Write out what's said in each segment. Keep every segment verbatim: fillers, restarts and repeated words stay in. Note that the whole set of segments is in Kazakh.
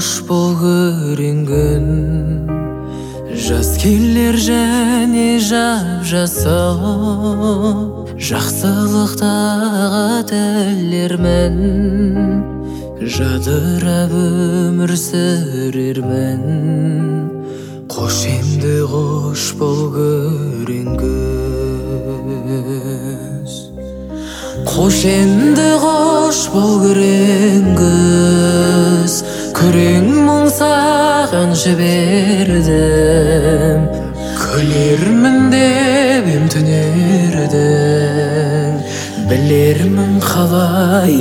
кош бол көрінгін. Жас келер және жап жасау, жақсылықтаға тілермін. Жадырап өмір сүрермін. Қош енді қош бол көрінгіз. Қош енді қош бол көрінгіз. Күрең мұң саған жібердім. Күлермін деп ем түнердің. Білермін қалай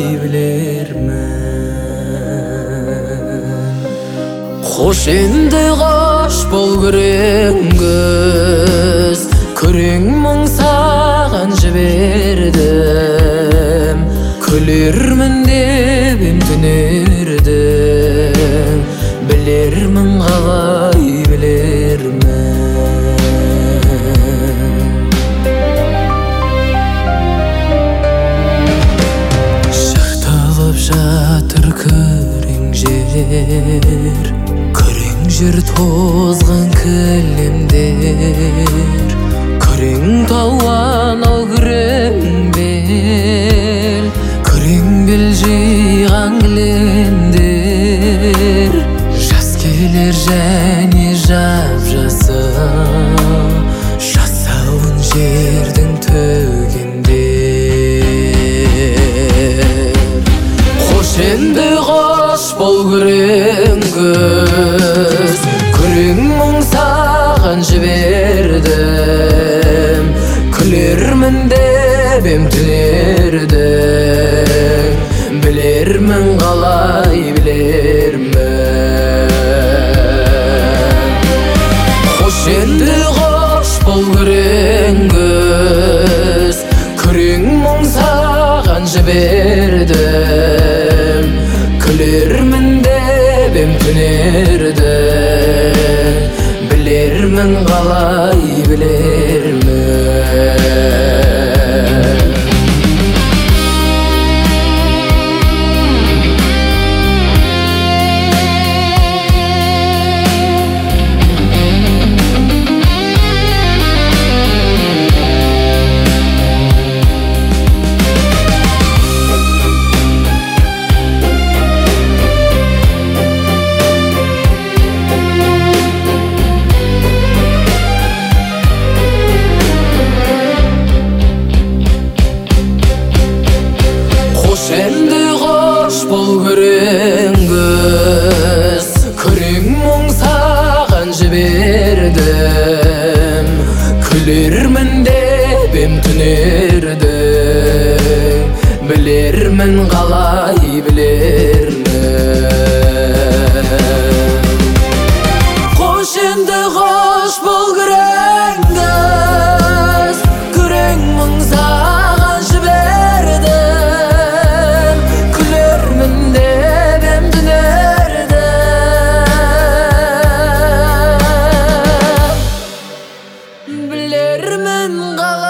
білермін. Қош енді қош бол көрінгіз. Күрең мұң саған жібердім. Күлермін деп ем түнердің. Білермін қалай білермін. Жыртылып жатыр күрең жер, күрең жер тозған кілемдер. Күрең тауан ау күрең бел, күрең бел жиған кілемдер. Жас келер және жап жасау, жасауын жердің төгендер. Қош енді қош бол көрінгіз. Күрең мұң саған жібердім. Күлермін деп ем түнердің. Білермін қалай білермін. Қош енді қош бол көрінгіз. Күрең мұң саған жібердім. Күлермін деп ем түнердің. Білермін қалай білермін. Енді қош бол көрінгіз. Күрең мұң саған жібердім. Күлермін деп ем түнердің. Білермін қалай білермін. Қош енді қош бол көрінгіз. Күрең мұң саған жібердім. Күлермін деп ем түнердің. Білермін қалай